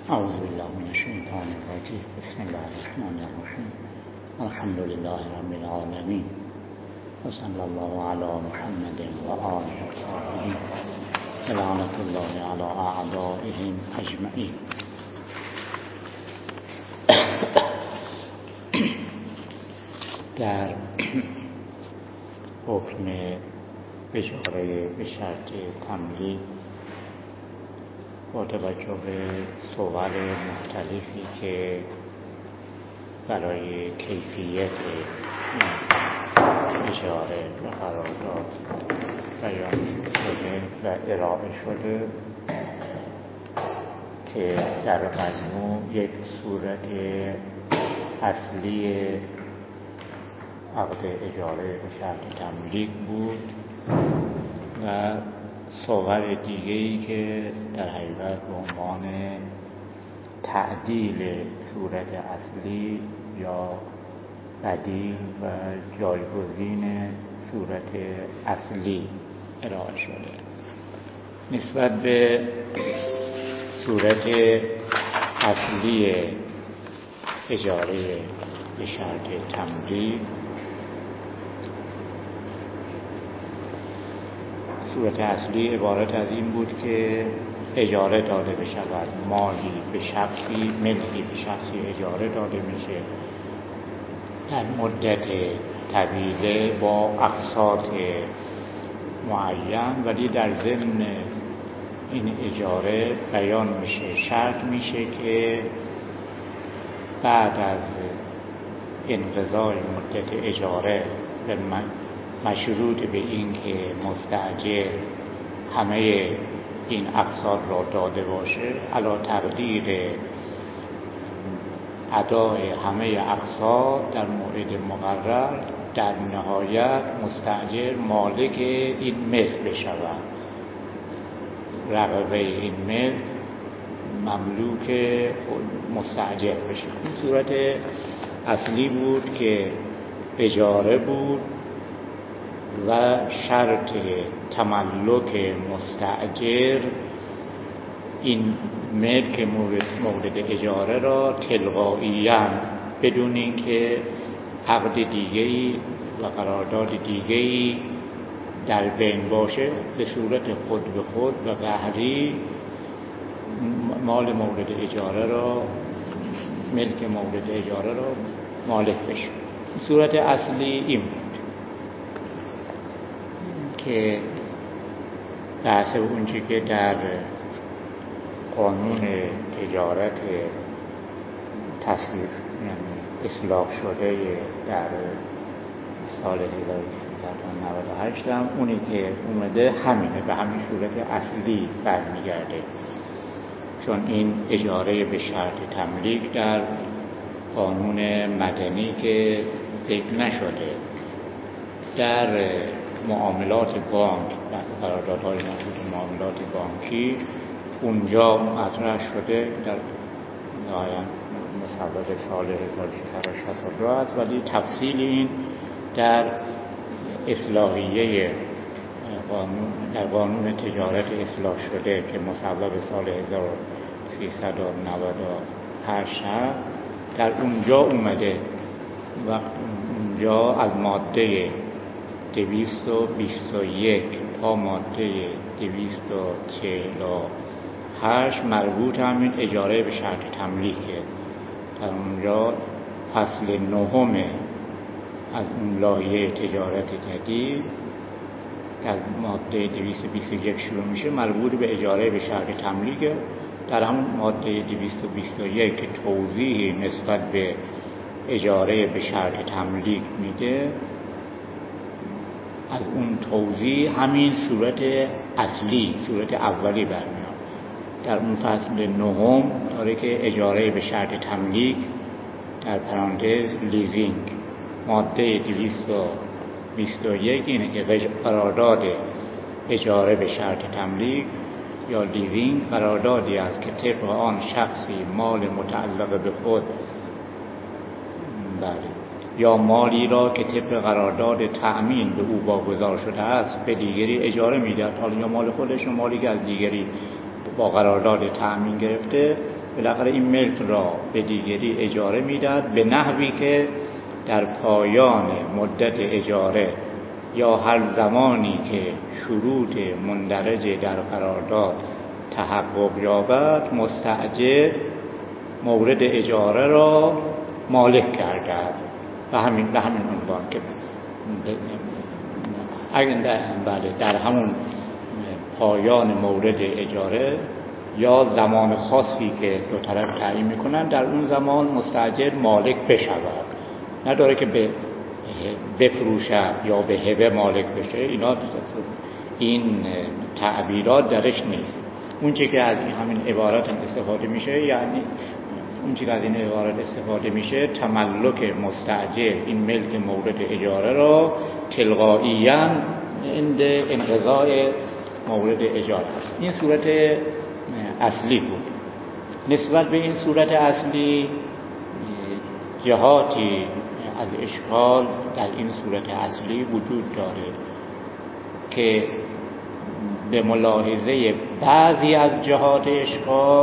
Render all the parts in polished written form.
اعوذ بالله من الشیطان الرجیم. بسم الله الرحمن الرحیم. الحمد لله رب العالمین و صلی الله علی محمد و آله الطاهرین و لعنة الله علی اعدائهم اجمعین. در حکم اجاره به شرط تملیک با توجه به صور مختلفی که برای کیفیت اجاره و قرارداد بیان شده و ارائه شده که در مجموع یک صورت اصلی عقد اجاره به شرط تملیک بود و صور دیگه‌ای که در حقیقت به عنوان تعدیل صورت اصلی یا بدیل و جایگزین صورت اصلی ارائه شده. نسبت به صورت اصلی اجاره به شرط تملیک، صورت اصلی عبارت از این بود که اجاره داده بشود، مالی به شخصی، ملکی به شخصی اجاره داده میشه در مدت طویله با اقساط معین، ولی در ضمن این اجاره بیان میشه، شرط میشه که بعد از انقضای مدت اجاره و مشروط به این که مستأجر همه این اقساط را داده باشه، علی تقدیر ادای همه اقساط در موعد مقرر، در نهایت مستأجر مالک این ملک بشود، رقبه این ملک مملوک مستأجر بشه. این صورت اصلی بود که اجاره بود و شرط تملک مستأجر این ملک مورد اجاره را تلقائیاً بدون اینکه عقد دیگه‌ای و قرارداد دیگه‌ای در بین باشه، به صورت خود به خود و قهری مال مورد اجاره را، ملک مورد اجاره را مالک بشه. صورت اصلی این بود که بحث اونچه که در قانون تجارت تصویب یعنی اصلاح شده در سال 1398 هم اونی که اومده همینه، به همین صورت اصلی برمیگرده، چون این اجاره به شرط تملیک در قانون مدنی که ذکر نشده، در معاملات بانک و قراردادهای مربوط به معاملات بانکی اونجا مطرح شده در نهایت مصوب سال 1362 است، ولی تفصیل این در اصلاحیه قانون، در قانون تجارت اصلاح شده که مصوب سال 1398 در اونجا اومده و اونجا از ماده 221 تا ماده 248 مربوط همین اجاره به شرط تملیکه. در اونجا فصل 9 از اون لایحه تجارت جدید از ماده 221 شروع میشه، مربوط به اجاره به شرط تملیکه. در همون ماده 221 که توضیحی نسبت به اجاره به شرط تملیک میده، از اون توضیح همین صورت اصلی، صورت اولی برمیاد. در اون فصل 9 داره که اجاره به شرط تملیک در پرانتز لیزینگ، ماده 221 اینه که قرارداد اجاره به شرط تملیک یا لیزینگ قراردادی است که طبق آن شخصی مال متعلق به خود یا مالی را که طبق قرارداد تأمین به او واگذار شده است به دیگری اجاره می‌دهد. حالا یا مال خودش یا مالی که از دیگری با قرارداد تأمین گرفته بالاخره این ملک را به دیگری اجاره میداد به نحوی که در پایان مدت اجاره یا هر زمانی که شروط مندرج در قرارداد تحقق یابد مستأجر مورد اجاره را مالک گردد و همین عنوان که در همون پایان مورد اجاره یا زمان خاصی که دو طرف تعیین میکنن در اون زمان مستأجر مالک بشود، نداره که بفروشد یا به هبه مالک بشه. این تعبیرات درش نیست. اون چی که از همین عبارت استفاده میشه، یعنی اون چی که از این عبارت استفاده میشه تملک مستأجر این ملک مورد اجاره را تلقائیاً عند انقضاء مورد اجاره. این صورت اصلی بود. نسبت به این صورت اصلی جهاتی از اشکال در این صورت اصلی وجود داره که به ملاحظه بعضی از جهات اشکال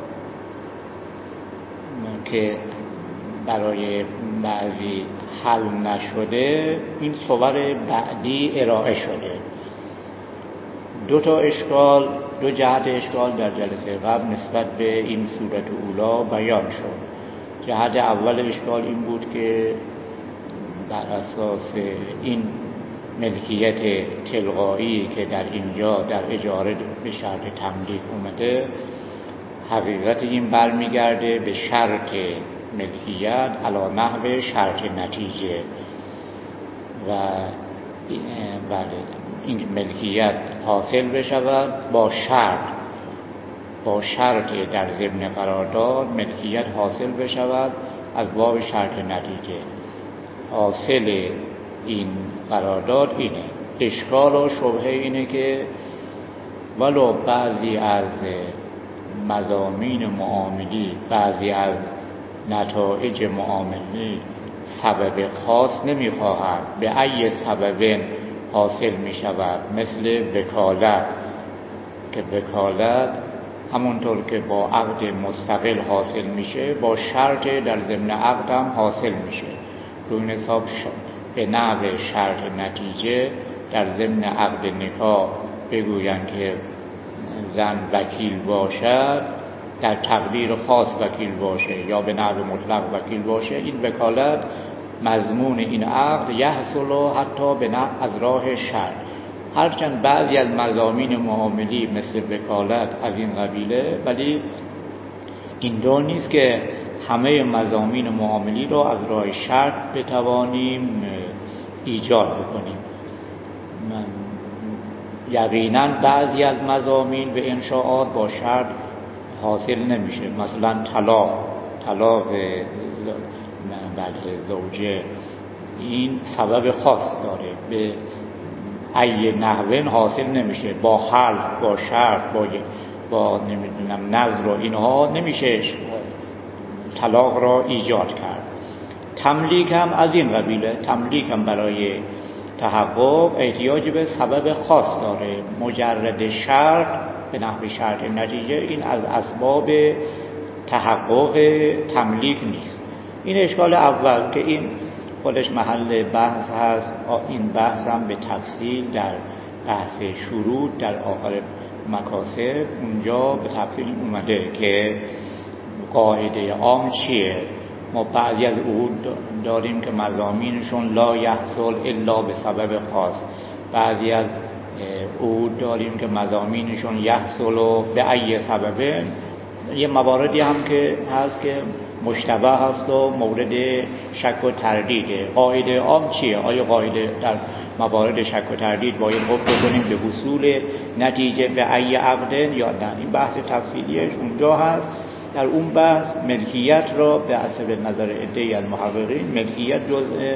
که برای بعضی حل نشده این صور بعدی ارائه شده. دو جهت اشکال در جلسه قبل نسبت به این صورت اولا بیان شد. جهت اول اشکال این بود که بر اساس این ملکیت تلقایی که در اینجا در اجاره به شرط تملیک اومده، حقیقت این برمیگرده به شرط ملکیت علی نحو شرط نتیجه و این ملکیت حاصل بشود با شرط در ضمن قرارداد ملکیت حاصل بشود از باب شرط نتیجه. حاصل این قرارداد اینه. اشکال و شبهه اینه که ولو بعضی از مضامین معاملی، بعضی از نتایج معاملی سبب خاص نمیخواهد به ای سبب حاصل می شود، مثل وکالت که وکالت همونطور که با عقد مستقل حاصل میشه با شرط در ضمن عقد هم حاصل میشه. رو این حساب به نحو شرط نتیجه در ضمن عقد نکاح بگویند که زن وکیل باشد، در تقدیر خاص وکیل باشه یا به نحو مطلق وکیل باشه، این وکالت مضمون این عقد یحصل حتی به نحو از راه شرط. هرچند بعضی از مضامین معاملی مثل وکالت از این قبیله، ولی این دور نیست که همه مضامین معاملی را از راه شرط بتوانیم ایجاد بکنیم. یقینا بعضی از مضامین و انشاءات با شرط حاصل نمیشه. مثلا طلاق زوجه این سبب خاص داره، به ای نحوین حاصل نمیشه. با حلف، با شرط، با نمیدونم نذر و اینها نمیشه طلاق را ایجاد کرد. تملیک هم از این قبیله. تملیک هم برای تحقق احتیاج به سبب خاص داره. مجرد شرط به نحو شرط نتیجه این از اسباب تحقق تملیک نیست. این اشکال اول که این خودش محل بحث هست. این بحث هم به تفصیل در بحث شروط در آخر مکاسب اونجا به تفصیل اومده که قاعده عام چیه. ما بعضی از عقود داریم که مضامینشون لا یحصل الا به سبب خاص، بعضی از عقود داریم که مضامینشون یحصل به ای سببه. یه مواردی هم که هست که مشتبه هست و مورد شک و تردیده. قاعده عام چیه؟ آیا قاعده در موارد شک و تردید باید حکم کنیم به وصول نتیجه به ای عقد یا نه؟ این بحث تفصیلیش اونجا هست. در اون بحث ملکیت را به حسب نظر عده‌ای از محققین ملکیت جزء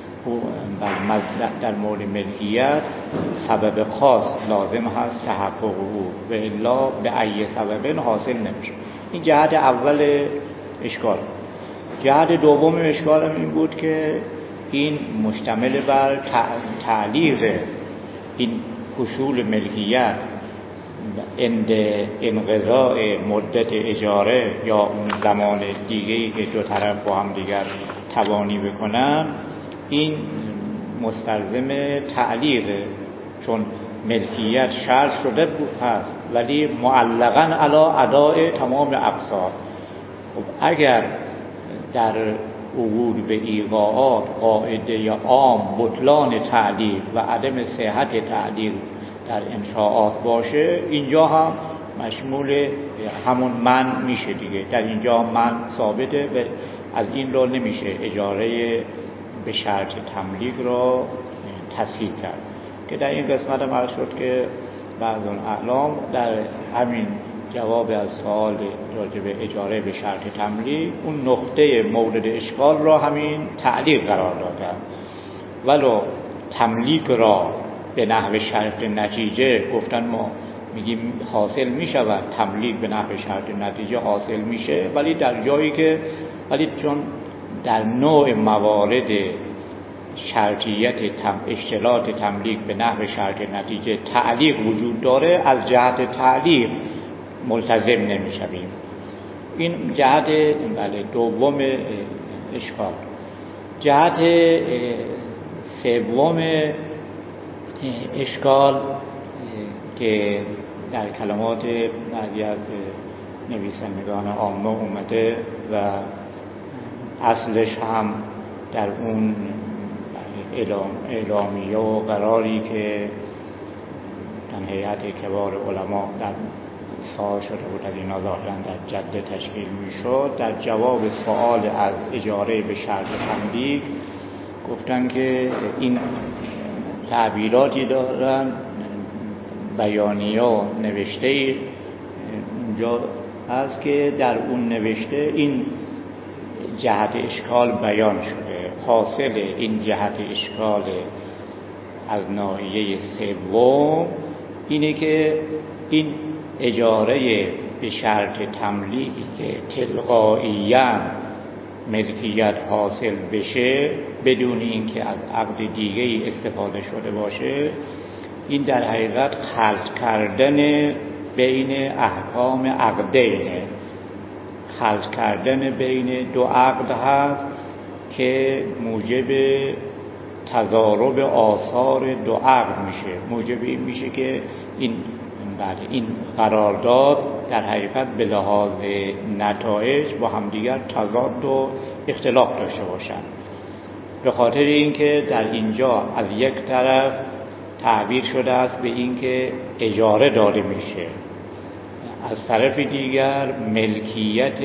در مورد ملکیت سبب خاص لازم هست تحقق او و الا به ای سبب حاصل نمیشه. این جهت اول اشکال. جهت دوم اشکال هم این بود که این مشتمل بر تعلیق این اصول ملکیت عند انقضاء مدت اجاره یا اون زمان دیگه‌ای که دو طرف با هم دیگر تبانی بکنن، این مستلزم تعلیقه، چون ملکیت شرط شده هست ولی معلقاً علی اداء تمام اقساط. خب اگر در عقود به ایقاعات قاعده یا عام بطلان تعلیق و عدم صحت تعلیق در انشاءات باشه، اینجا هم مشمول همون من میشه دیگه. در اینجا من ثابته و از این رو نمیشه اجاره به شرط تملیک را تصحیح کرد، که در این قسمت هم عرض شد که بعض الاعلام در همین جواب از سوال راجع به اجاره به شرط تملیک اون نقطه مورد اشکال را همین تعلیق قرار دادن. ولو تملیک را به نحو شرط نتیجه گفتن ما میگیم حاصل میشود، تملیک به نحو شرط نتیجه حاصل میشه، ولی در جایی که چون در نوع موارد شرطیت اشتراط تملیک به نحو شرط نتیجه تعلیق وجود داره، از جهت تعلیق ملتزم نمیشویم. این جهت دوم اشکال. جهت سوم اشکال که در کلمات بعضی از نویسندگان عامه اومده و اصلش هم در اون اعلامیه و قراری که در هیئت کبار علما در صادر شده بود، از اینا ظاهراً در جده تشکیل میشد، در جواب سوال از اجاره به شرط تملیک گفتن که این تعبیراتی دارن، بیانیه و نوشته اونجا هست که در اون نوشته این جهت اشکال بیان شده. حاصل این جهت اشکال از ناحیه سوم اینه که این اجاره به شرط تملیکی که تلقائیاً ملکیت حاصل بشه بدون اینکه از عقد دیگه‌ای استفاده شده باشه، این در حقیقت خلط کردن بین احکام عقدینه، خلط کردن بین دو عقد هست که موجب تضارب آثار دو عقد میشه. موجب این میشه که این قرارداد در حقیقت به لحاظ نتایج با همدیگر تضاد و اختلاف داشته باشند. به خاطر اینکه در اینجا از یک طرف تعبیر شده است به اینکه اجاره داده میشه، از طرف دیگر ملکیت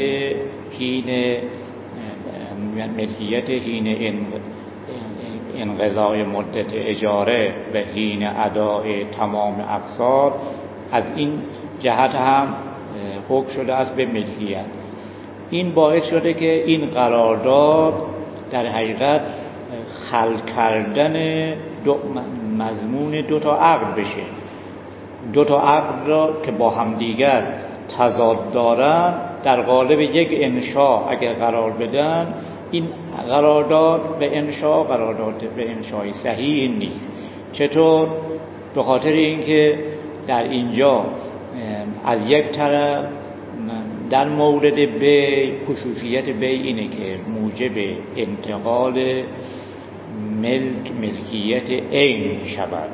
حین انقضای مدت اجاره و حین ادای تمام اقساط، از این جهت هم حکم شده است به ملکیت. این باعث شده که این قرارداد در حقیقت خلق کردن مضمون دو تا عقد بشه. دو تا عقد را که با همدیگر تضاد دارن در قالب یک انشاء اگر قرار بدن، این قرارداد به انشای صحیح نیست. چطور؟ به خاطر اینکه در اینجا از یک طرف در مورد بیع خصوصیت بیع اینه که موجب انتقال ملکیت عین شود.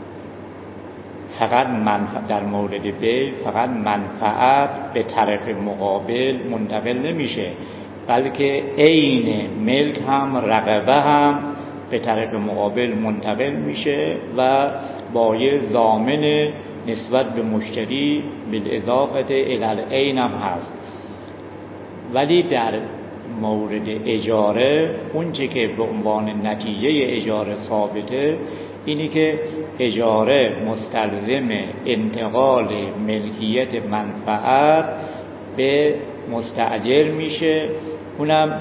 فقط در مورد بیع فقط منفعت به طرف مقابل منتقل نمیشه، بلکه عین ملک هم رقبه هم به طرف مقابل منتقل میشه و با یه ضامن نسبت به مشتری بالاضافه الی العین هم هست. ولی در مورد اجاره اون چه که به عنوان نتیجه اجاره ثابته اینی که اجاره مستلزم انتقال ملکیت منفعت به مستاجر میشه، اونم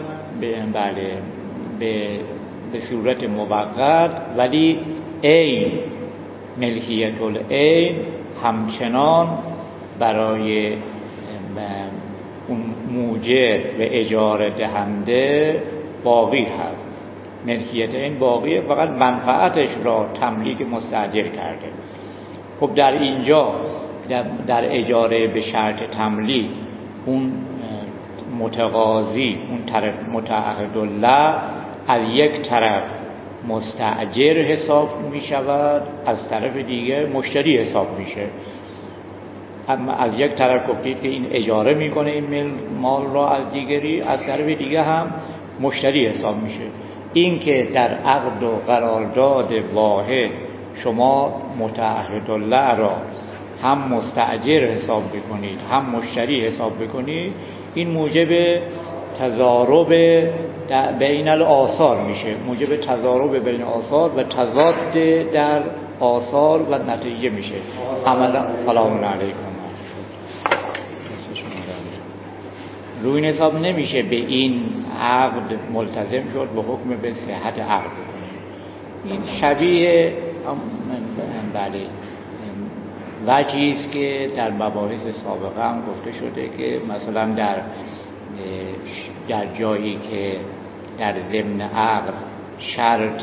به صورت موقت، ولی عین ملکیت العین همچنان برای اون موجر و اجاره دهنده باقی هست. ملکیت این باقیه، فقط منفعتش را تملیک مستاجر کرده. خب در اینجا در اجاره به شرط تملیک اون متقاضی، اون طرف متعهدالله از یک طرف مستأجر حساب می شود، از طرف دیگه مشتری حساب میشه. اما از یک طرف گفتید که این اجاره میکنه این مال را از دیگری، از طرف دیگه هم مشتری حساب میشه. این که در عقد و قرارداد واحد شما متعهدالله را هم مستأجر حساب بکنید هم مشتری حساب بکنید، این موجب تضارب بین الآثار میشه، موجب تضارب بین آثار و تضاد در آثار و نتیجه میشه. عملا سلام علیکم. روی این حساب نمیشه به این عقد ملتزم شد به حکم به صحت عقد بکنه. این شبیه بله وجهی است که در مباحث سابقه هم گفته شده که مثلا در جایی که در ضمن عقد شرط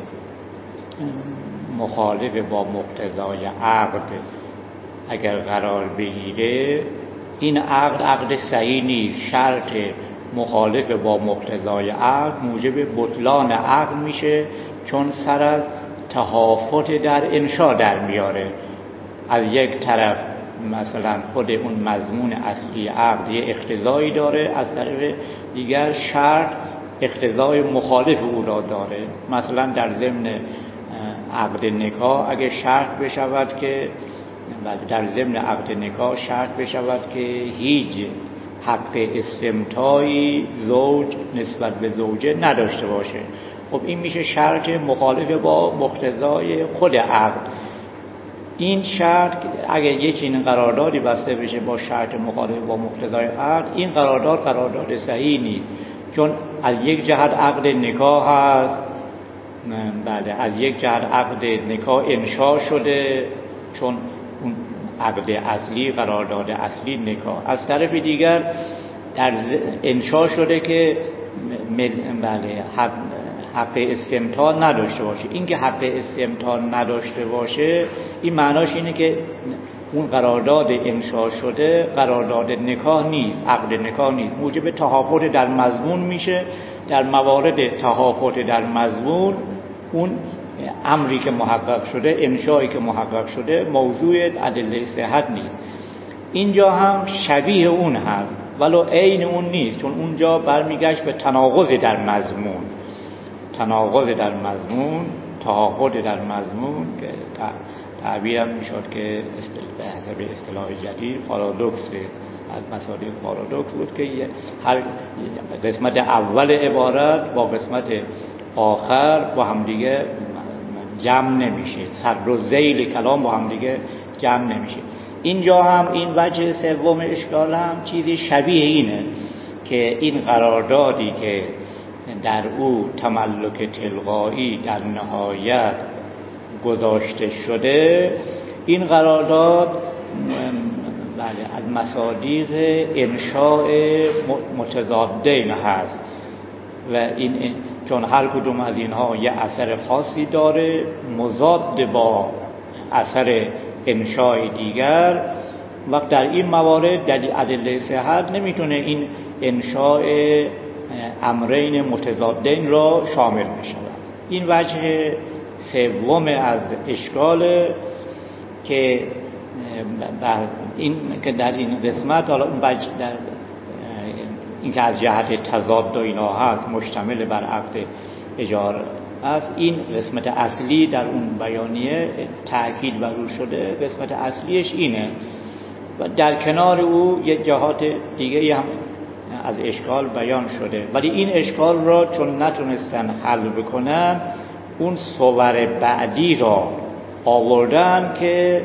مخالف با مقتضای عقد اگر قرار بگیره، این عقد صحیح نیست. شرط مخالف با مقتضای عقد موجب بطلان عقد میشه، چون سر از تهافت در انشا در میاره. از یک طرف مثلا خود اون مضمون اصلی عقد یه اقتضایی داره، از طرف دیگر شرط اقتضای مخالف او را داره. مثلا در ضمن عقد نکاح اگه شرط بشود که در ضمن عقد نکاح شرط بشود که هیچ حق استمتاعی زوج نسبت به زوجه نداشته باشه، خب این میشه شرط مخالف با مقتضای خود عقد. این شرط اگه یک این قراردادی بسته بشه با شرط مخالف با مقتضای عقد، این قرارداد صحیح نیست، چون از یک جهت عقد نکاح هست، بله از یک جهت عقد نکاح انشا شده چون اون عقد اصلی قرارداد اصلی نکاح، از طرف دیگر در انشا شده که بله حق استمتاع نداشته باشه. این که حق استمتاع نداشته باشه این معناش اینه که اون قرارداد انشا شده قرارداد نکاح نیست، عقد نکاح نیست، موجب تهافت در مضمون میشه. در موارد تهافت در مضمون اون امری که محقق شده، انشایی که محقق شده موضوع ادله صحت نیست. اینجا هم شبیه اون هست ولو عین اون نیست، چون اونجا برمیگشت به تناقض در مضمون، تهافت در مضمون که تعبیرم میشد که به اصطلاح جدید پارادوکس، از مسائل پارادوکس بود که هر قسمت اول عبارت با قسمت آخر با همدیگه جمع نمیشه، سر و ذیل کلام با همدیگه جمع نمیشه. اینجا هم این وجه سوم اشکال هم چیزی شبیه اینه که این قراردادی که در او تملک تلقایی در نهایت گذاشته شده، این قرارداد بله از مصادیق انشاء متضادین هست و این چون هر کدوم از اینها یه اثر خاصی داره مضاد با اثر انشاء دیگر، وقت در این موارد در ادله صحت نمیتونه این انشاء امرین متضادین را شامل بشود. این وجه سوم از اشکال که در این قسمت، حالا اون وجه در این که از جهت تضاد و اینا هست مشتمل بر عقد اجاره است، این قسمت اصلی در اون بیانیه تأکید بر او شده. قسمت اصلیش اینه و در کنار او یک جهات دیگه هم از اشکال بیان شده، ولی این اشکال را چون نتونستن حل بکنن اون صور بعدی را آوردن که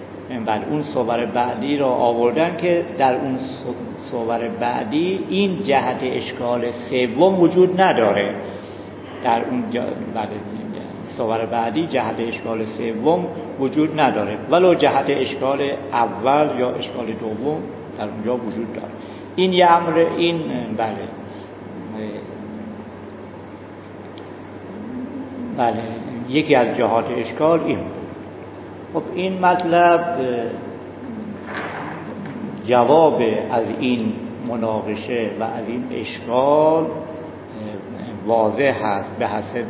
در اون صور بعدی این جهت اشکال سوم وجود نداره. در اون صور بعدی جهت اشکال سوم وجود نداره، ولو جهت اشکال اول یا اشکال دوم در اونجا وجود داره. این یه امر، این بله یکی از جهات اشکال این بود. خب این مطلب جواب از این مناقشه و از این اشکال واضح هست به حسب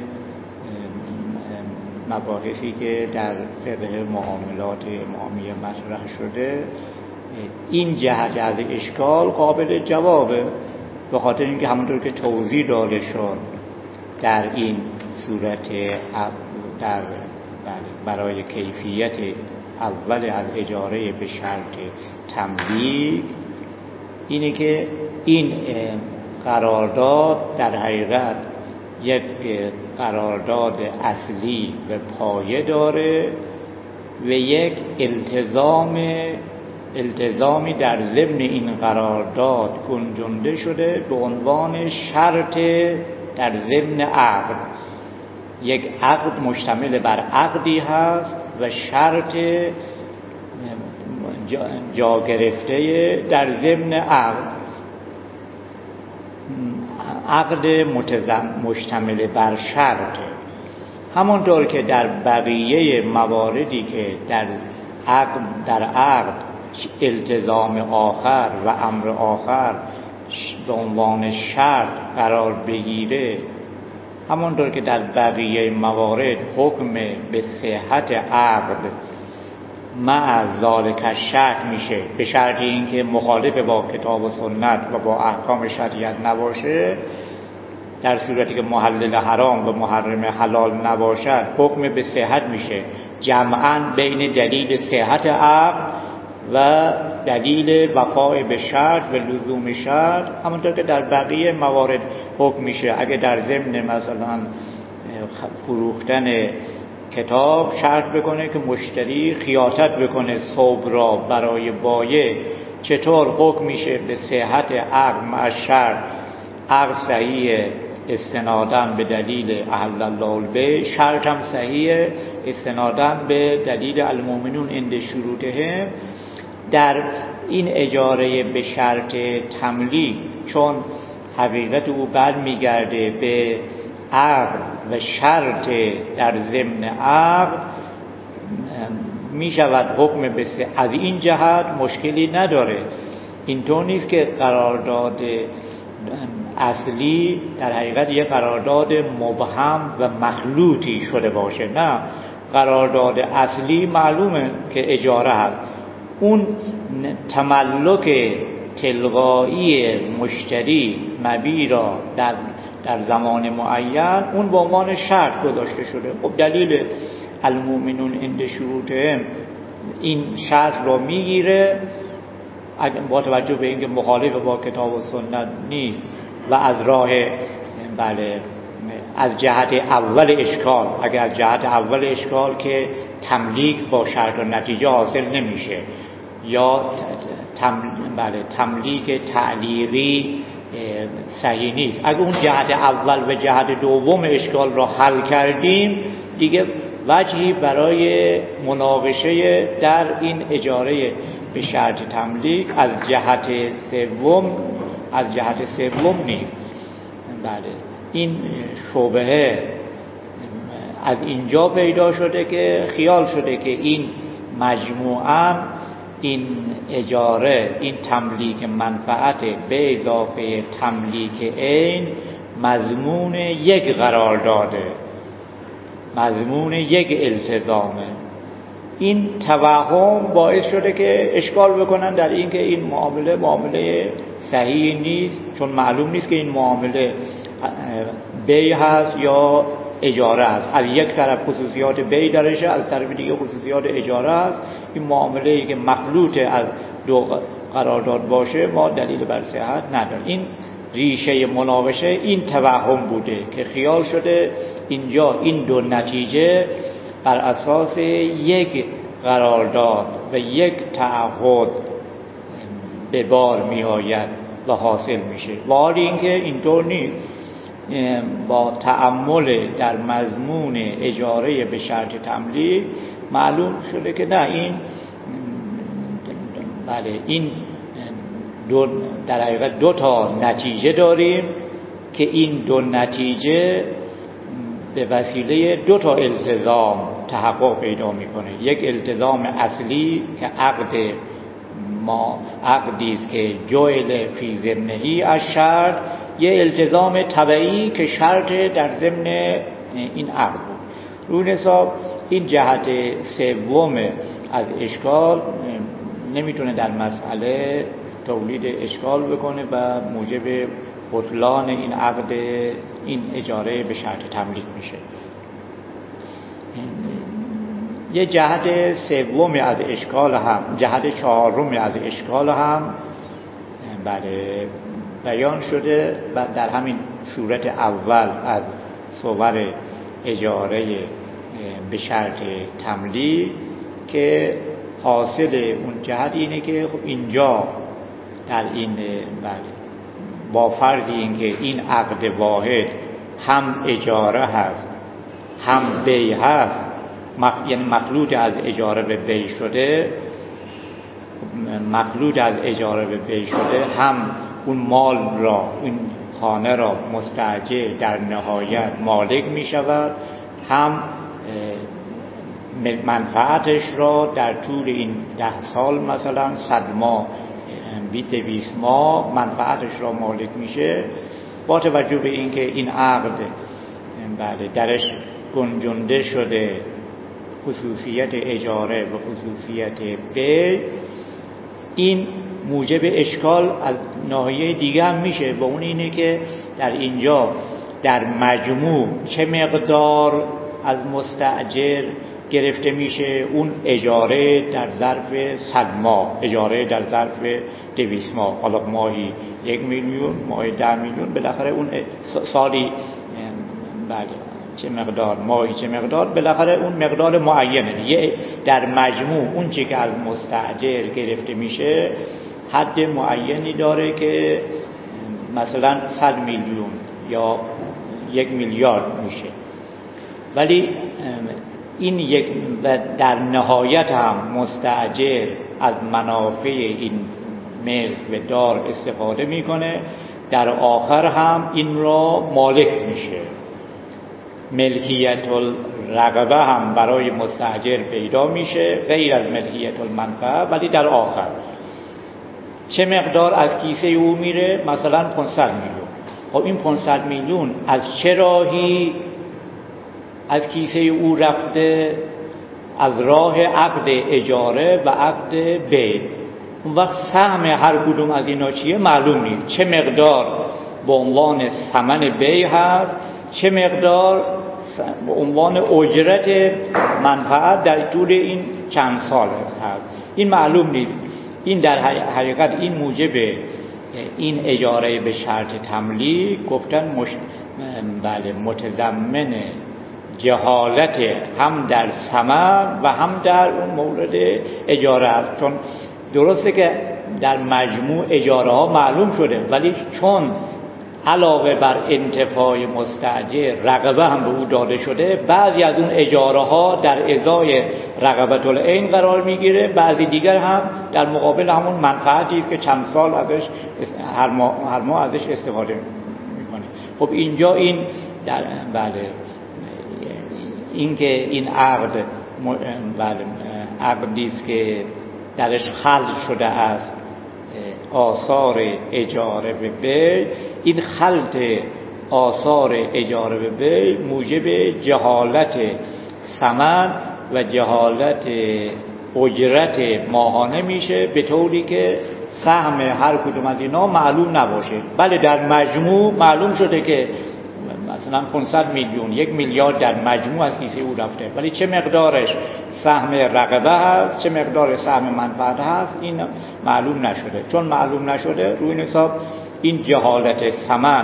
مباحثی که در فقه معاملات امامیه مطرح شده. این جهت از اشکال قابل جوابه، به خاطر اینکه همونطور که توضیح داده شد در این صورت در برای کیفیت اول از اجاره به شرط تملیک اینه که این قرارداد در حقیقت یک قرارداد اصلی و پایه داره و یک التزامی در ضمن این قرارداد گنجانده شده به عنوان شرط در ضمن عقد. یک عقد مشتمل بر عقدی هست و شرط جا گرفته در ضمن عقد مشتمل بر شرط. همانطور که در بقیه مواردی که در عقد التزام آخر و امر آخر به عنوان شرط قرار بگیره، همانطور که در بقیه موارد حکم به صحت عقد مع ذالک شرط میشه، به شرط اینکه مخالف با کتاب و سنت و با احکام شریعت نباشه. در صورتی که محلل حرام و محرم حلال نباشد حکم به صحت میشه، جمعاً بین دلیل صحت عقد و دلیل وفای به شرط و لزوم شرط. همونطور که در بقیه موارد حکم میشه. اگه در ضمن مثلا فروختن کتاب شرط بکنه که مشتری خیاطت بکنه ثوب را برای بایع، چطور حکم میشه به صحت عقد مع شرط؟ عقد صحیح استناداً به دلیل احل الله البیع، شرط هم صحیح استناداً به دلیل المؤمنون عند شروطهم. در این اجاره به شرط تملیک چون حقیقت او برمیگرده به عقد و شرط در ضمن عقد، می شود حکم به از این جهت مشکلی نداره. اینطور نیست که قرارداد اصلی در حقیقت یک قرارداد مبهم و مخلوطی شده باشه. نه، قرارداد اصلی معلومه که اجاره هست. اون تملک تلقایی مشتری مبیع را در زمان معین اون به عنوان شرط گذاشته شده. خب دلیل المؤمنون عند شروطهم این شرط را میگیره با توجه به اینکه مخالف با کتاب و سنت نیست و از راه از جهت اول اشکال، اگر از جهت اول اشکال که تملیک با شرط و نتیجه حاصل نمیشه یا تملیک تعلیقی صحیح نیست، اگر اون جهت اول و جهت دوم اشکال را حل کردیم دیگه وجهی برای مناقشه در این اجاره به شرط تملیک از جهت سوم نیست. بله، این شبهه از اینجا پیدا شده که خیال شده که این مجموعاً این اجاره، این تملیک منفعت به اضافه تملیک عین مضمون یک قرارداده، مضمون یک التزامه. این توهم باعث شده که اشکال بکنن در این که این معامله صحیح نیست، چون معلوم نیست که این معامله بیع هست یا اجاره است. از یک طرف خصوصیات بیع درشه، از طرف دیگه خصوصیات اجاره است. این معامله‌ای که مخلوط از دو قرارداد باشه ما دلیل بر صحت نداریم. این ریشه مناقشه این توهم بوده که خیال شده اینجا این دو نتیجه بر اساس یک قرارداد و یک تعهد به بار می آید و حاصل میشه. و حالی اینکه اینطور نیست. با تأمل در مضمون اجاره به شرط تملیک معلوم شده که نه، این در حقیقت دو تا نتیجه داریم که این دو نتیجه به وسیله دو تا التزام تحقق پیدا میکنه. یک التزام اصلی که عقد ما عقدی است که جعل فی ضمنه از شرط، یه التزام طبعی که شرط در ضمن این عقد بود. رو حساب این جهت سوم از اشکال نمیتونه در مسئله تولید اشکال بکنه و موجب بطلان این عقد، این اجاره به شرط تملیک میشه. یه جهت سوم از اشکال هم، جهت چهارم از اشکال هم بله بیان شده و در همین صورت اول از صور اجاره به شرط تملیک که حاصل اون جهت اینه که خب اینجا در این با فرض اینکه این عقد واحد هم اجاره هست هم بیع هست، یعنی مخلوط از اجاره به بیع شده، مخلوط از اجاره به بیع شده، هم اون مال را، اون خانه را مستأجر در نهایت مالک می شود، هم منفعتش را در طول این 10 سال مثلا 100 ماه 200 ماه منفعتش را مالک میشه، با توجه به اینکه این عقد بله درش گنجونده شده خصوصیت اجاره و خصوصیت بیع، این موجب اشکال از ناحیه دیگه هم میشه، و اون اینه که در اینجا در مجموع چه مقدار از مستأجر گرفته میشه، اون اجاره در ظرف 100 ماه، اجاره در ظرف 200 ماه، حالا ماهی 1 میلیون، ماهی 10 میلیون، بالاخره اون سالی بله چه مقدار، ماهی چه مقدار، بالاخره اون مقدار معینه دیگه. در مجموع اون چی که از مستأجر گرفته میشه حد معینی داره که مثلا 100 میلیون یا 1 میلیارد میشه، ولی این یک و در نهایت هم مستأجر از منافع این ملک و دار استفاده میکنه، در آخر هم این را مالک میشه. ملکیت الرقبه هم برای مستأجر پیدا میشه غیر از ملکیت المنفعه، ولی در آخر چه مقدار از کیسه او میره؟ مثلا 500 میلیون. خب این 500 میلیون از چه راهی از کیسه او رفته؟ از راه عقد اجاره و عقد بیع. اون وقت سهم هر کدوم از اینا چیه معلوم نیست، چه مقدار به عنوان ثمن بیع هست، چه مقدار به عنوان اجرت منفعت در طول این چند سال هست، این معلوم نیست. این در حقیقت این موجب این اجاره به شرط تملیک گفتن بله متضمن جهالت هم در ثمن و هم در اون مورد اجاره است. چون درسته که در مجموع اجاره ها معلوم شده، ولی چون علاوه بر انتفاع مستأجر رقبه هم به او داده شده، بعضی از اون اجاره ها در ازای رقبت العین قرار میگیره، بعضی دیگر هم در مقابل همون منفعتی است که چند سال ازش هر ماه ازش استفاده میکنه. خب اینجا این در بله این که این عقد بله عقدی است که درش خلط شده است آثار اجاره به بیع، این خلط آثار اجاره به بیع موجب جهالت ثمن و جهالت اجرت ماهانه میشه، به طوری که سهم هر کدوم از اینا معلوم نباشه. بله در مجموع معلوم شده که مثلا 500 میلیون 1 میلیارد در مجموع از کیسه او رفته، ولی چه مقدارش سهم رقبه هست، چه مقدار سهم منفعت هست، این معلوم نشده. چون معلوم نشده، روی این حساب این جهالت ثمن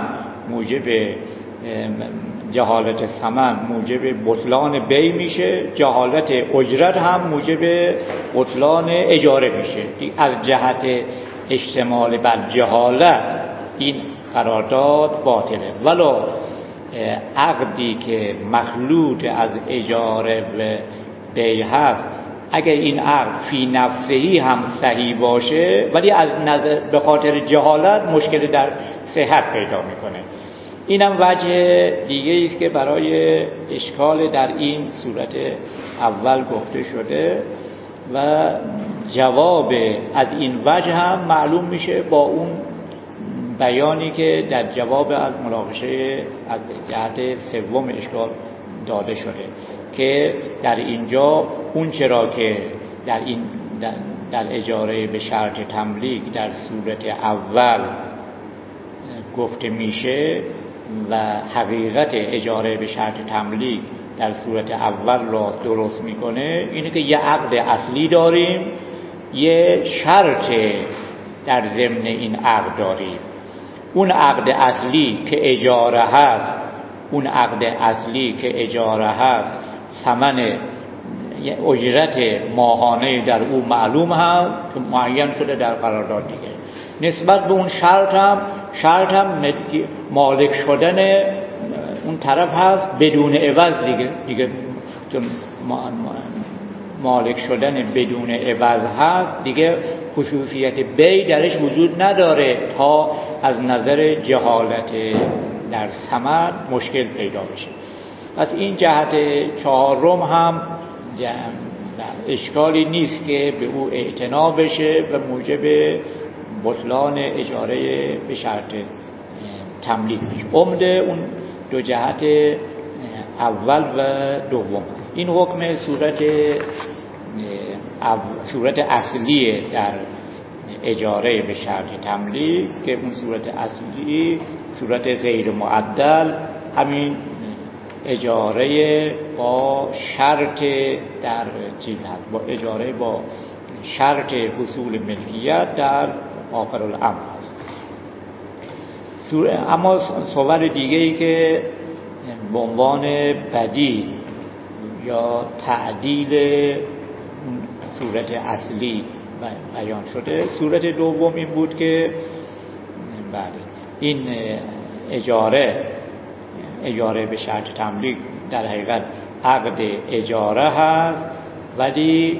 موجب بطلان بیع میشه، جهالت اجرت هم موجب بطلان اجاره میشه. از جهت اشتمال بر جهالت این قرارداد باطله. ولو عقدی که مخلوط از اجاره و بیع هست، اگر این عقد فی نفسهی هم صحیح باشه، ولی از نظر به خاطر جهالت مشکل در صحت پیدا میکنه. اینم وجه دیگه است که برای اشکال در این صورت اول گفته شده و جواب از این وجه هم معلوم میشه با اون بیانی که در جواب از مناقشه از جهت سوم اشکال داده شده که در اینجا اون چرا که در اجاره به شرط تملیک در صورت اول گفته میشه و حقیقت اجاره به شرط تملیک در صورت اول را درست میکنه اینه که یه عقد اصلی داریم، یه شرط در ضمن این عقد داریم. اون عقد اصلی که اجاره هست ثمن اجرت ماهانه در او معلوم هست که معین شده در قرارداد دیگه. نسبت به اون شرط هم مالک شدن اون طرف هست بدون عوض دیگه چون مالک شدن بدون عوض هست دیگه خصوصیت بی درش وجود نداره تا از نظر جهالت در ثمن مشکل پیدا بشه. پس این جهت چهارم هم اشکالی نیست که به او اعتنا بشه و موجب بطلان اجاره به شرط تملیک بشه. عمده اون دو جهت اول و دوم. این حکم صورت اصلی در اجاره به شرط تملیک که اون صورت اصلی صورت غیر معدل همین اجاره با شرط در چیز هست، با اجاره با شرط حصول ملکیت در آخر الامر هست. اما صور دیگه‌ای که به عنوان بدیل یا تعدیل صورت اصلی بیان شده، صورت دوم این بود که این اجاره به شرط تملیک در حقیقت عقد اجاره هست ولی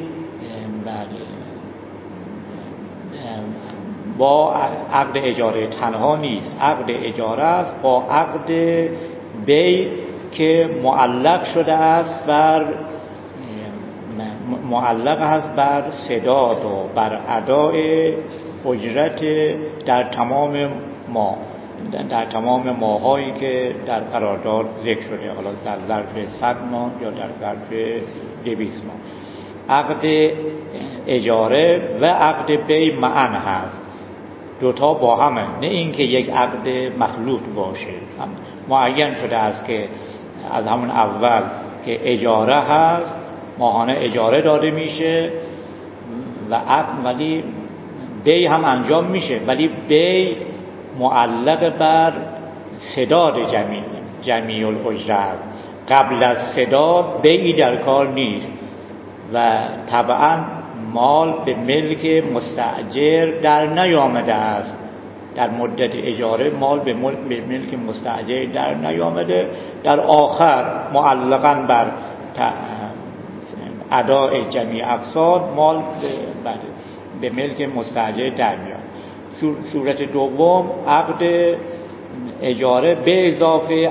با عقد اجاره تنها نیست، عقد اجاره است با عقد بی که معلق هست بر سداد و بر ادای اجرت در تمام ماهایی که در قرارداد ذکر شده، حالا در ظرف 100 ماه یا در ظرف 200 ماه. عقد اجاره و عقد بی معن هست، دوتا با همه، نه اینکه یک عقد مخلوط باشه. معین شده است که از همون اول که اجاره هست، ماهانه اجاره داده میشه و عقد ولی بی هم انجام میشه، ولی بی معلق بر سداد جمیع الاجرت. قبل از سداد بیعی در کار نیست و طبعا مال به ملک مستأجر در نیامده است. در مدت اجاره مال به ملک مستأجر در نیامده، در آخر معلقاً بر اداء جمیع اقساط مال به ملک مستأجر در میاد. صورت دوم عقد اجاره به اضافه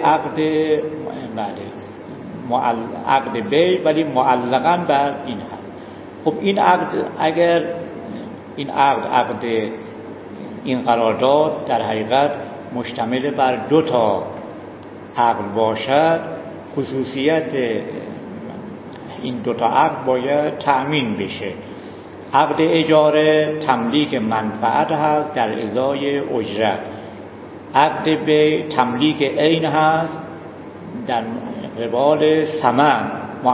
عقد بی ولی معلقاً بر این هست. خب این عقد اگر این قرارداد در حقیقت مشتمل بر دو تا عقد باشد، خصوصیت این دو تا عقد باید تأمین بشه. عقد اجاره تملیک منفعت هست در ازای اجرت، عقد بی تملیک عین هست در قبال ثمن،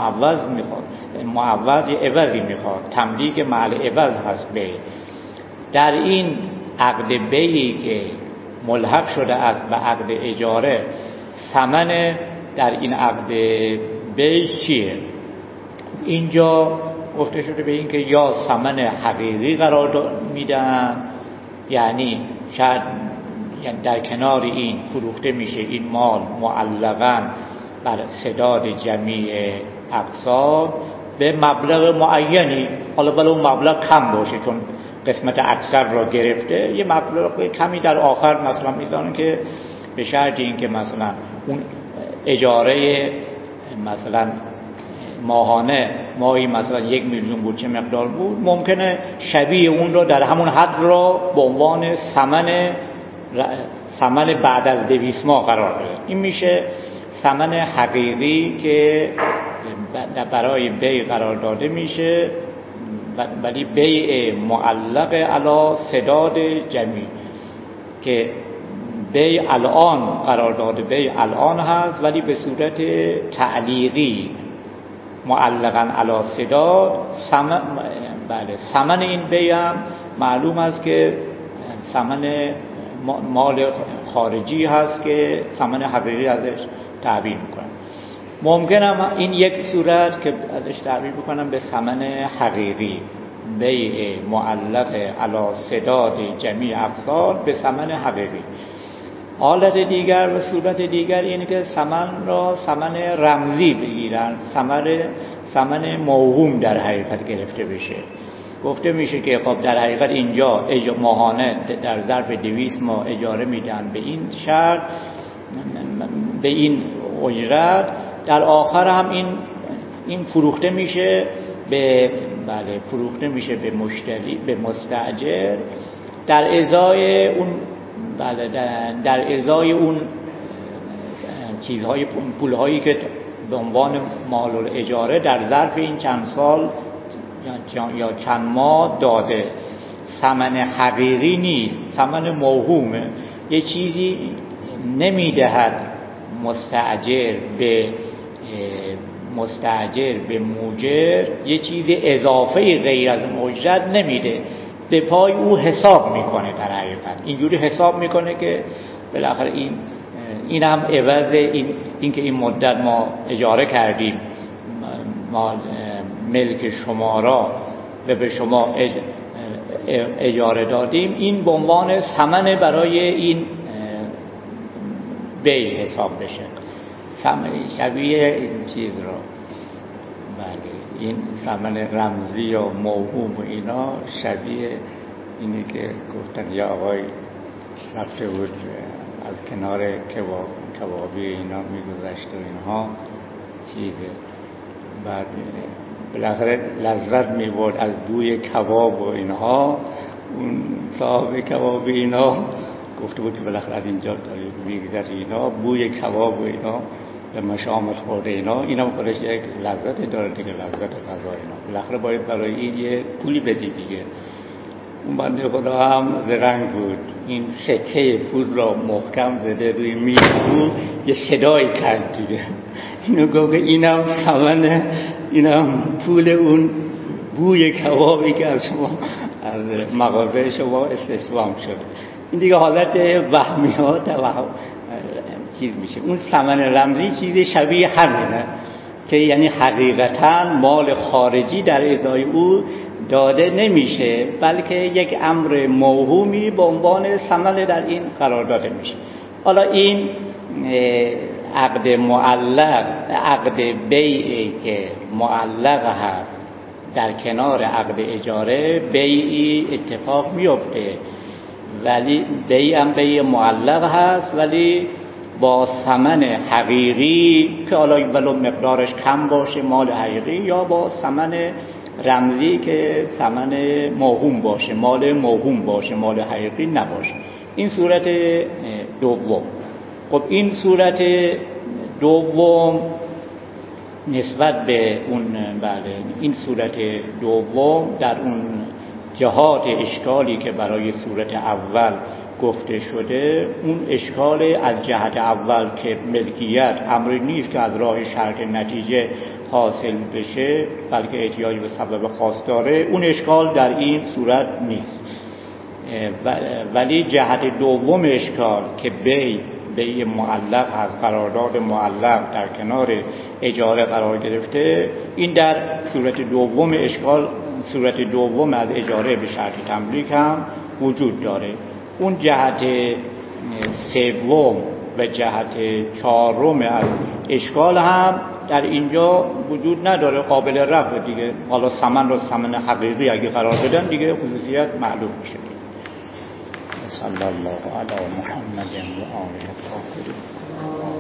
معوض عوضی میخواد، تملیک مال عوض هست بی. در این عقد بیی که ملحق شده است به عقد اجاره، ثمن در این عقد بی چیه؟ اینجا گفته شده به این که یا ثمن حقیقی قرار میدن، یعنی شاید در کنار این فروخته میشه این مال معلقاً بر سداد جمیع اقساط به مبلغ معینی، حالا بله اون مبلغ کم باشه چون قسمت اکثر را گرفته، یه مبلغ کمی در آخر مثلا میذارن که به شرط این که مثلا اون اجاره مثلا ماهانه ماهی مثلا 1 میلیون بود چه مقدار بود، ممکنه شبیه اون رو در همون حد رو به عنوان ثمن بعد از 200 ماه قرار بده. این میشه ثمن حقیقی که برای بیع قرار داده میشه، ولی بیع معلق علی سداد جمیع که بیع الان قرار داده، بیع الان هست ولی به صورت تعلیقی معلقاً علی سداد. ثمن این بیع هم معلوم است که ثمن مال خارجی هست که ثمن حقیقی ازش تعبیر میکنن. ممکنه این یک صورت که ازش تعبیر بکنم به ثمن حقیقی، بیع معلق علی سداد جمیع افصال به ثمن حقیقی. حالت دیگر و صورت دیگر اینه که ثمن را ثمن رمزی بگیرن، ثمن موهوم در حقیقت گرفته بشه. گفته میشه که خب در حقیقت اینجا ماهانه در ظرف 200 ماه اجاره میدن به این شرط، به این اجرت، در آخر هم این فروخته میشه به فروخته میشه به مشتری، به مستاجر، در ازای اون در ازای اون چیزهای پولهایی که به عنوان مال الاجاره در ظرف این چند سال یا چند ماه داده. ثمن حقیقی نیست، ثمن موهومه. یه چیزی نمیدهد مستاجر به موجر، یه چیز اضافه غیر از اجرت نمیده، به پای او حساب میکنه. در حقیقت اینجوری حساب میکنه که بالاخره این هم عوض این که این مدت ما اجاره کردیم، ما ملک شما را و به شما اجاره دادیم، این به عنوان ثمن برای این بیع حساب بشه. شبیه این چیز را این ثمن رمزی یا موهوم و اینا شبیه اینی که گفتن یا آقای رفته بود از کنار کبابی اینا میگذشت و اینها چیزه، بعد بالاخره لذت میبرد از بوی کباب و اینها. اون صاحب کبابی اینا گفته بود که بالاخره از اینجا میگذشت اینا بوی کباب و اینا به مشامت خورده اینا خودش یک لذت داره دیگه، لذت غذا اینا. بالاخره باید برای این یه پولی بدی دیگه. اون بنده خدا هم زرنگ بود، این سکه پول را محکم زده روی میز بود، یه صدایی کرد دیگه. اینو گفت اینم ثمن، اینم پول اون بوی کبابی که از شما از مغازه شما استثمام شده. این دیگه حالت وهمیات چیز میشه. اون ثمن رمزی چیز شبیه همینه که یعنی حقیقتا مال خارجی در ازای او داده نمیشه، بلکه یک امر موهومی به عنوان ثمن در این قرار داده میشه. حالا این عقد معلق، عقد بیعی که معلق هست در کنار عقد اجاره، بیعی اتفاق میفته، ولی بیع هم بیع معلق هست ولی با ثمن حقیقی که حالا ولو مقدارش کم باشه مال حقیقی، یا با ثمن رمزی که ثمن موهوم باشه، مال موهوم باشه، مال حقیقی نباشه. این صورت دوم. خب این صورت دوم نسبت به اون این صورت دوم در اون جهات اشکالی که برای صورت اول گفته شده، اون اشکال از جهت اول که ملکیت امری نیست که از راه شرط نتیجه حاصل بشه، بلکه احتیاج به سبب خاص داره، اون اشکال در این صورت نیست. ولی جهت دوم اشکال که بیع معلق از قرارداد معلق در کنار اجاره قرار گرفته، این در صورت دوم اشکال، صورت دوم از اجاره به شرط تملیک هم وجود داره. اون جهت سوم و جهت چهارم از اشکال هم در اینجا وجود نداره، قابل رفع دیگه. حالا ثمن رو ثمن حقیقی اگه قرار بدن دیگه خصوصیت معلوم میشه. صلی الله علی محمد و آله الطاهرین.